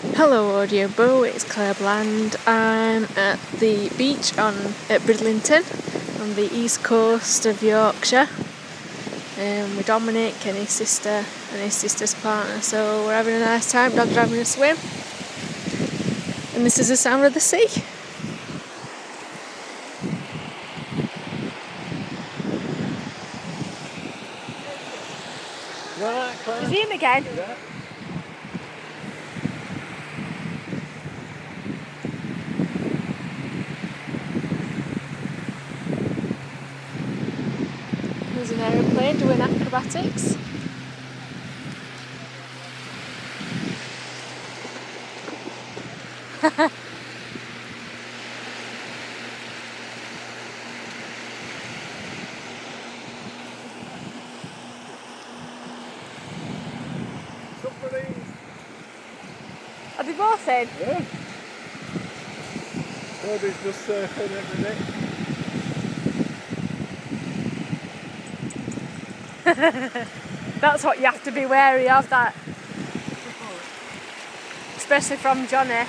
Hello Audiobo, it's Claire Bland. I'm at the beach at Bridlington on the east coast of Yorkshire with Dominic and his sister and his sister's partner, so we're having a nice time. Dog's having a swim and this is the sound of the sea. Right, Claire? Is he in again? Yeah. There's an aeroplane doing acrobatics. Are they both in? Yeah. Nobody's just surfing every day. That's what you have to be wary of, that. Especially from Johnny.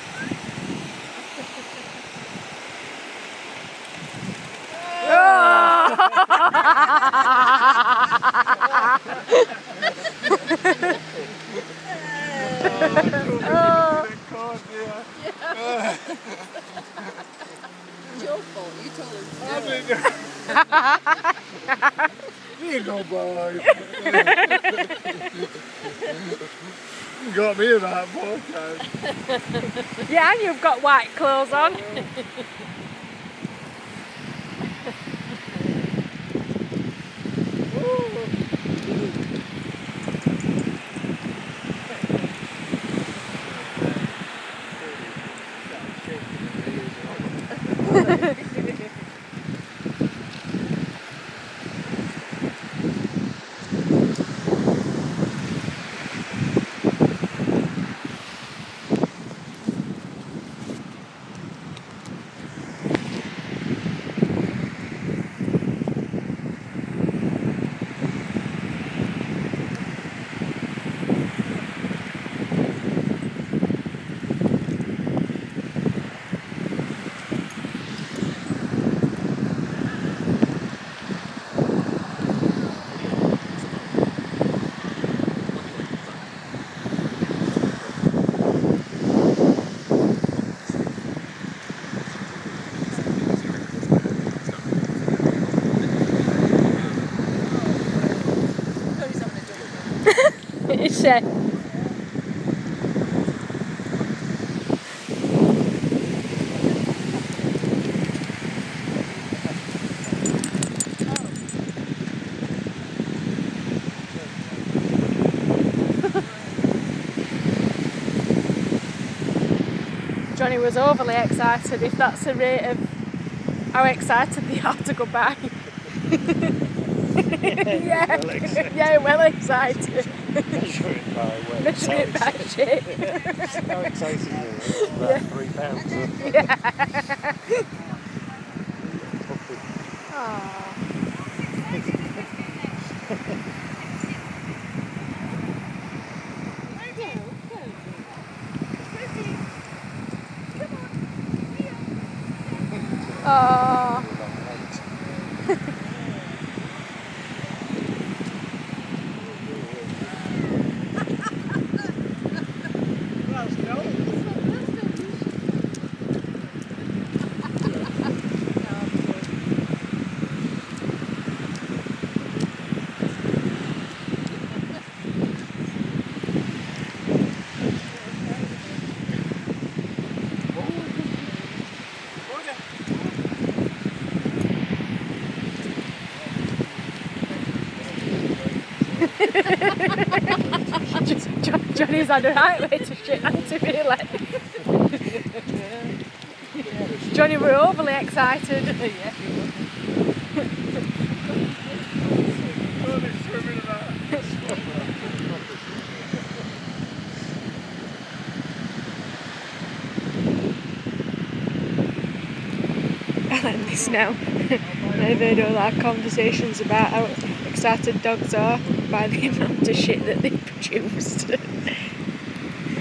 It's your fault, you told us to do it. You go, boy. You got me in that boat time. Yeah, and you've got white clothes on. It's Johnny was overly excited, if that's the rate of how excited they are to go by. Yeah, Well excited. Yeah, well excited. Measure it by weight. Measure it by shape. How exciting is it? About 3 pounds. Yeah. Oh. Johnny's on the right way to shit, really. Johnny were overly excited. Yeah. I like this now. I've heard all our conversations about how excited dogs are by the amount of shit that they produced.